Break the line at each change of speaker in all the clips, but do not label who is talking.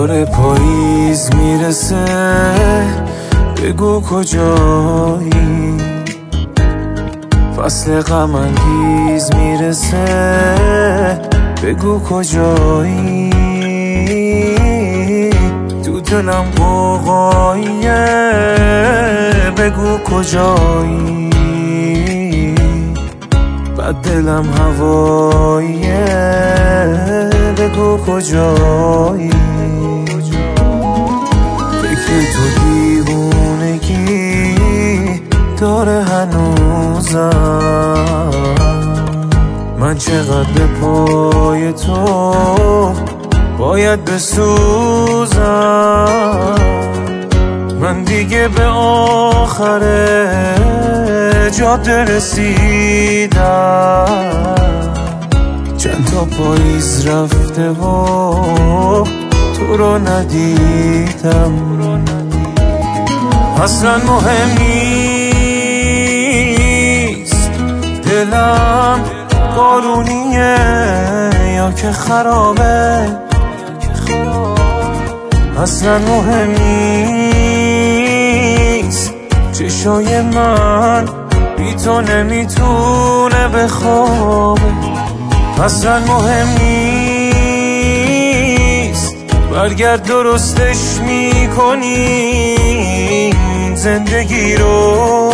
داره پاییز میرسه، بگو کجایی؟ فصل غم انگیز میرسه، بگو کجایی؟ تو دلم قوقاییه، بگو کجایی؟ بعد دلم هواییه، بگو کجایی؟ فکر تو دیوونگی داره هنوزم، من چقدر به پای تو باید بسوزم. من دیگه به آخر جاده رسیدم، چند تا پاییز رفته و تو رو ندیدم. اصلا مهم نیست دلم بارونیه یا که خرابه، اصلا مهم نیست چشای من بی تو نمیتونه بخوابه، اصلا مهم نیست برگرد درستش میکنیم زندگی رو،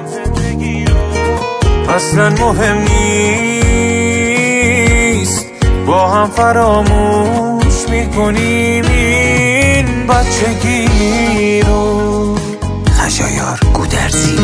اصلا مهم نیست با هم فراموش میکنیم این بچگی رو.
خشایار گودرزی.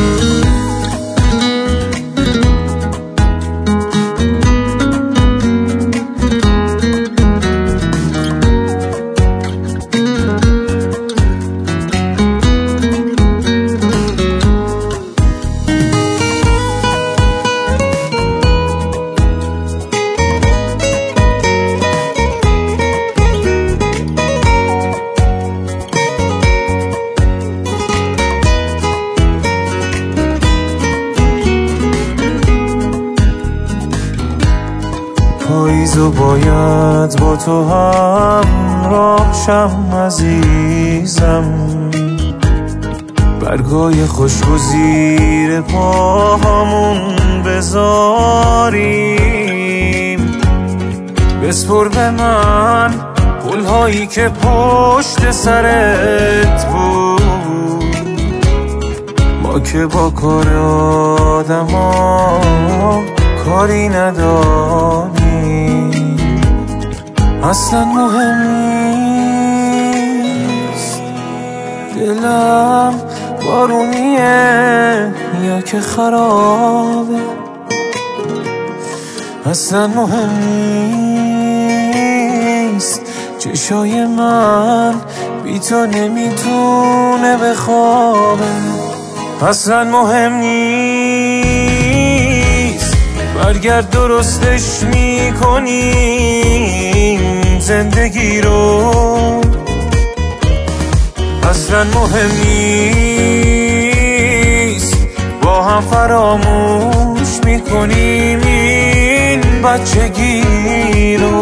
پاییزو باید با تو همراه شم عزیزم، برگای خشک زیر پاهامون بذاریم، بسپر به من پلهایی که پشت سرت بود، ما که با کار آدما کاری نداریم. اصلا مهم نیست دلم بارونیه یا که خرابه، اصلا مهم نیست چشای من بی تو نمیتونه بخوابه، اصلا مهم نیست برگرد درستش میکنیم زندگی رو، اصلا مهم نیست با هم فراموش میکنیم این بچگی رو.